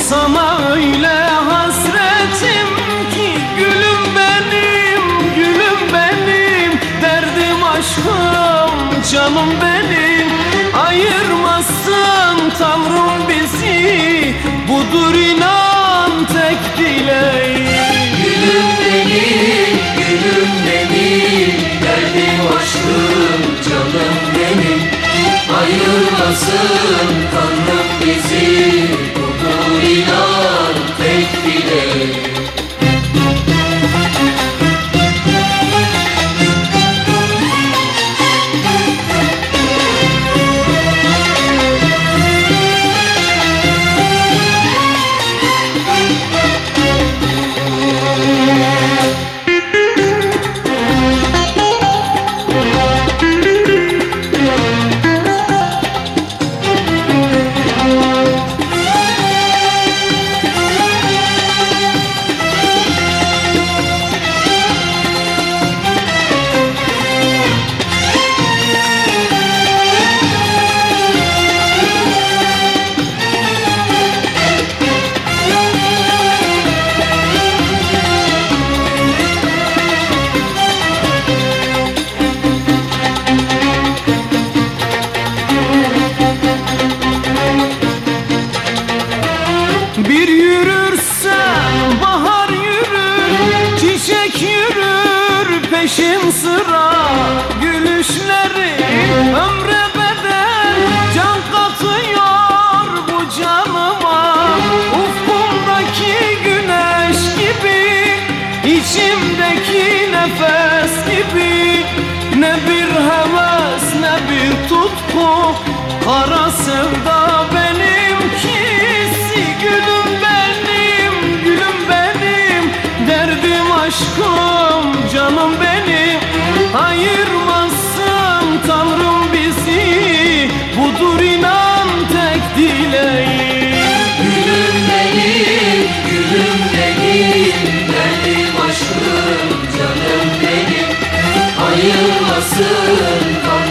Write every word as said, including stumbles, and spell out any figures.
Sana öyle hasretim ki gülüm benim, gülüm benim, derdim aşkım, canım benim. Ayırmasın Tanrım bizi, budur inan tek dileğim. Gülüm benim, gülüm benim, derdim aşkım, canım benim. Ayırmasın Tanrım bizi, budur inan tek dileğim. Bir yürürsen bahar yürür, çiçek yürür peşin sıra. Gülüşleri ömre bedel can katıyor bu canıma. Ufkumdaki güneş gibi, içimdeki nefes gibi. Ne bir heves ne bir tutku, kara sevda benimkisi. Gülüm benim, gülüm benim, derdim aşkım, canım benim. Ayırmasın Tanrım bizi, budur inan tek dileğim. Gülüm benim, gülüm benim, derdim aşkım, canım benim. Ayırmasın Tanrım